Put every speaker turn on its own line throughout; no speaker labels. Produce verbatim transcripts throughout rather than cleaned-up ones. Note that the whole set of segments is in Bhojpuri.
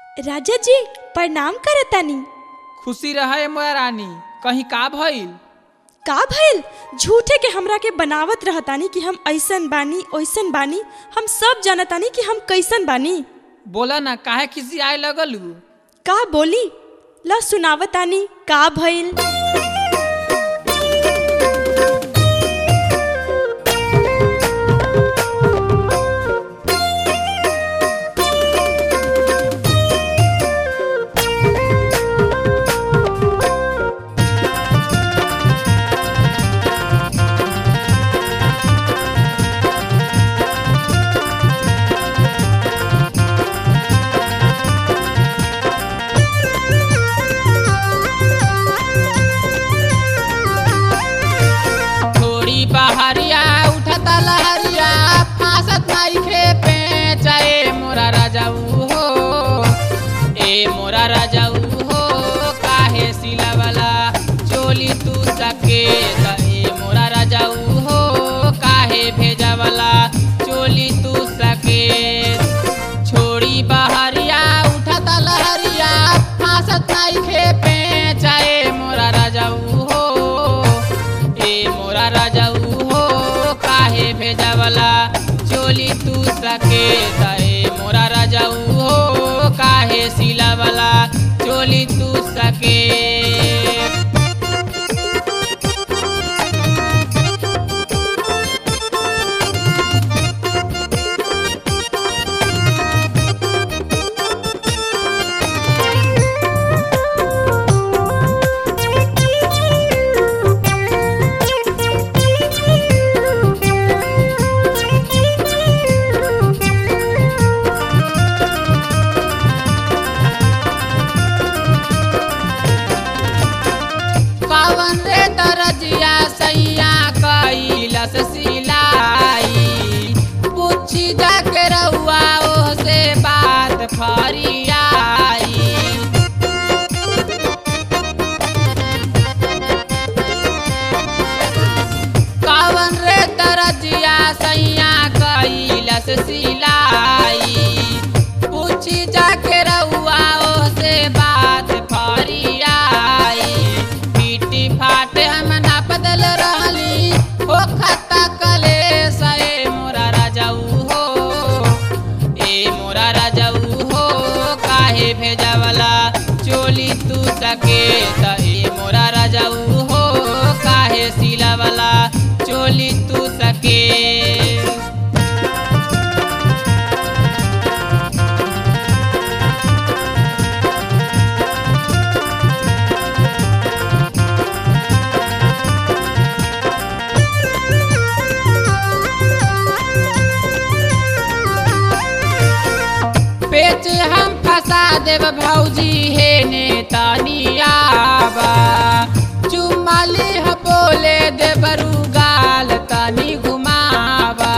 राजा जी प्रणाम करतानी।
खुशी रहे मोया रानी। कहीं का भइल?
का भइल? झूठे के हमरा के बनावत रहतानी कि हम ऐसन बानी ओइसन बानी। हम सब जानतानी कि हम कैसन बानी।
बोला ना, काहे खिसी आए लगलू?
का बोली? ला सुनावतानी का भइल।
बहरिया उठता लहरिया फांसत नाइखे पे चाहे मोरा राजाऊ हो। ए मोरा राजाऊ हो, काहे सिला वाला चोली तू सके। ए मोरा राजाऊ हो, काहे भेजा वाला चोली तू सके। छोड़ी बहरिया उठता लहरिया फांसत नाइखे पे चाहे मोरा राजाऊ हो। ए मोरा राजाऊ भेजा वाला चोली तू सके। ए मोरा राजाऊ हो, काहे सिला वाला चोली तू सके। पवन रे दरजिया सैया कैलस सिलाई। पूछी जाके रउआ ओह से बात फरियाई। पवन रे दरजिया सैया कैलस सिलाई। पूछी जाके रउआ ओह से बात फरियाई। फाटे हम ना बदल रहली हो खाता कले। ए मोरा राजाऊ हो, ए मोरा राजाऊ हो, काहे भेजा वाला चोली तू सके। ए मोरा राजाऊ हो, काहे सिला वाला चोली तू सके। पेच हम फंसा देव भौजी हे नेतानियाबा। चुम्माली ह बोले देवरू गाल तनी घुमावा।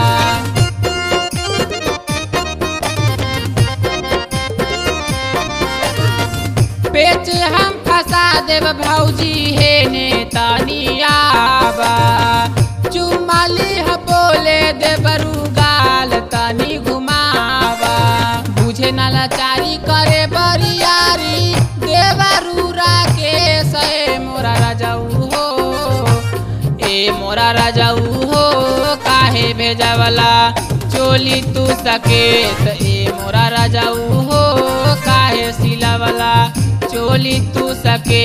पेच हम फंसा देव भौजी हे नेतानियाबा। चुम्माली ह बोले देवरू गाल तनी घुमावा। बुझे न लाचारी करे बरियारी देवरूरा के। ए मोरा राजाऊ हो, ए मोरा राजाऊ हो, काहे भेजा वाला चोली तू सके। ए मोरा राजाऊ हो, काहे सिला वाला चोली तू सके।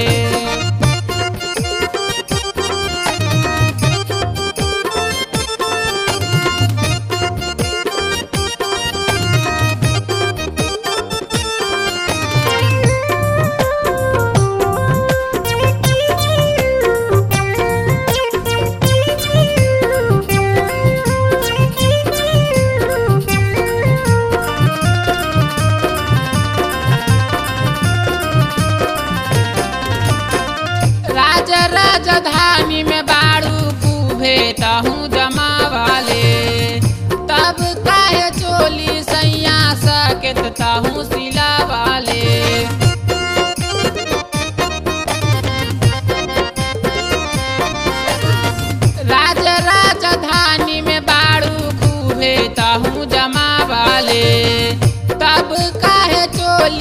राजधानी में बाड़ू कुभे तहूँ जमा वाले। तब काहे चोली सैया सकेत तहूँ सिला वाले। राज राजधानी में बाड़ू कुभे तहूँ जमा वाले। तब काहे चोली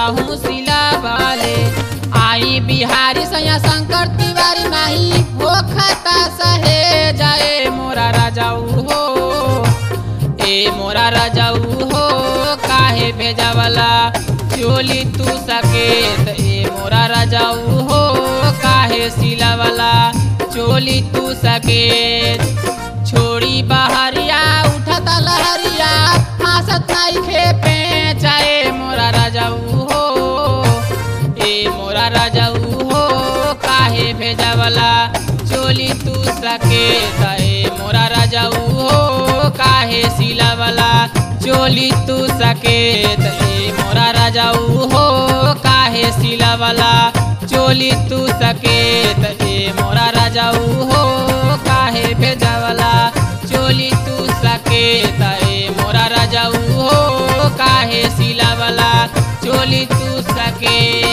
हमहू सिला वाले। आई बिहारी सैया शंकर तिवारी नहीं हो खाता सहे जाए मोरा राजाऊ हो। ए मोरा राजाऊ हो काहे भेजावला चोली तू सकेत। ए मोरा राजाऊ हो काहे सिलावला चोली तू सकेत। छोड़ी बहरिया उठता लहरिया हंसत नहीं खेपे चाहे मोरा राजाऊ हो। ए मोरा राजाऊ हो काहे भेजावला चोली तू सकेत। ए मोरा राजाऊ हो काहे सिलावला चोली तू सकेत। ए मोरा राजाऊ हो काहे सिलावला चोली तू सकेत। ए मोरा राजाऊ हो काहे भेजावला चोली तू सकेत। ए मोरा राजाऊ हो काहे सिलावला चोली तू सकेत।